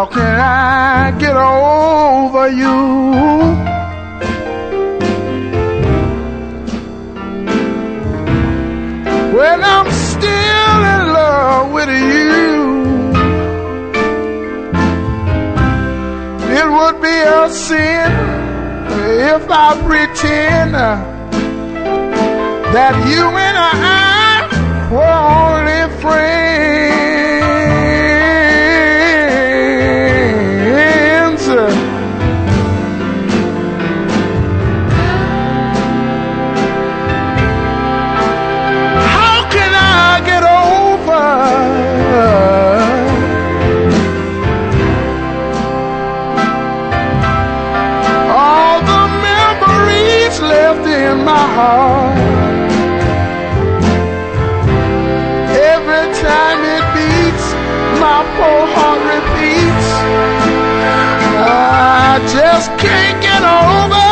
can I get over you? When I'm still in love with you, it would be a sin if I pretend that you and I were only friends. How can I get over all the memories left in my heart? Every time it beats, my poor heart repeats, I just can't get over